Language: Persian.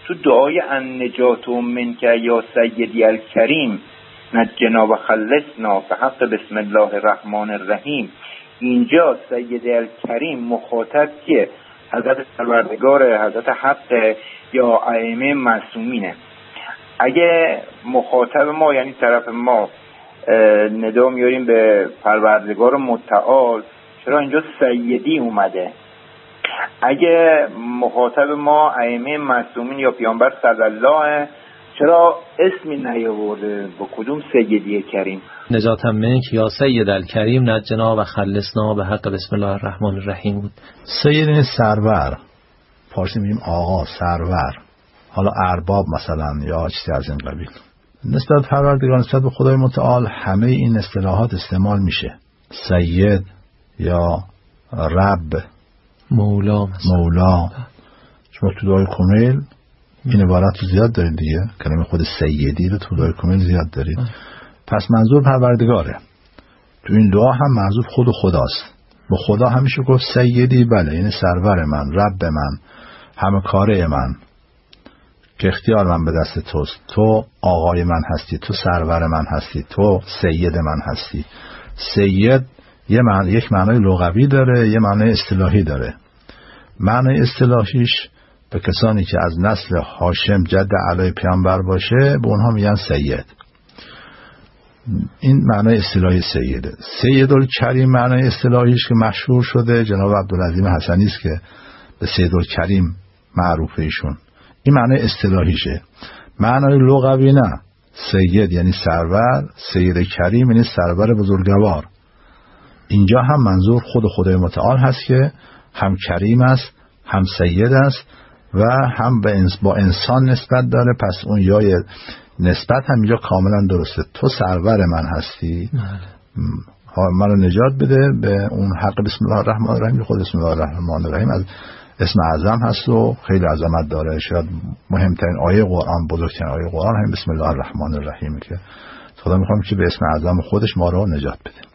تو دعای النجات منک یا سیدی الکریم نجنا و خلصنا به حق بسم الله الرحمن الرحیم، اینجا سیدی الکریم مخاطب که حضرت پروردگار، حضرت حق یا ائمه معصومینه. اگه مخاطب ما یعنی طرف ما ندا میاریم به پروردگار متعال، چرا اینجا سیدی اومده؟ اگه مخاطب ما ائمه معصومین یا پیامبر صلی الله، چرا اسمی نیاورده؟ با کدوم سیدی کریم؟ نجات منک یا سید الکریم نجنا و خلصنا به حق بسم الله الرحمن الرحیم بود. سید سرور، فارسی میگیم آقا، سرور، حالا ارباب مثلا یا چیزی از این قبیل. نسبت پروردگار، نسبت به خدای متعال همه این اصطلاحات استعمال میشه. سید یا رب، مولا. شما تو دعای کمیل این عبارت رو زیاد دارید دیگه، کلمه خود سیدی رو تو دعای کمیل زیاد دارید. پس منظور پروردگاره. تو این دعا هم منظور خود خداست. با خدا همیشه گفت سیدی، بله، این سرور من، رب من، همه کاره من، که اختیار من به دست توست، تو آقای من هستی، تو سرور من هستی، تو سید من هستی. سید یک معنای لغوی داره، یه معنای اصطلاحی داره. معنای اصطلاحیش به کسانی که از نسل هاشم جد علی پیامبر باشه به اونها میگن سید. این معنای اصطلاحی سیده. سید الکریم معنای اصطلاحیش که مشهور شده، جناب عبدالعظیم حسنی است که به سید الکریم معروفه ایشون. این معنای اصطلاحیشه. معنای لغوی نه. سید یعنی سرور، سید کریم یعنی سرور بزرگوار. اینجا هم منظور خود خدای متعال هست که هم کریم است، هم سید است و هم با انسان نسبت داره. پس اون یای نسبت هم اینجا کاملا درسته. تو سرور من هستی، منو نجات بده به اون حق بسم الله الرحمن الرحیم. خود بسم الله الرحمن الرحیم از اسم اعظم هست و خیلی عظمت داره. شاید مهمترین آیه قرآن، بزرگترین آیه قرآن همین بسم الله الرحمن الرحیم که خدا میخوام که به اسم اعظم خودش ما رو نجات بده.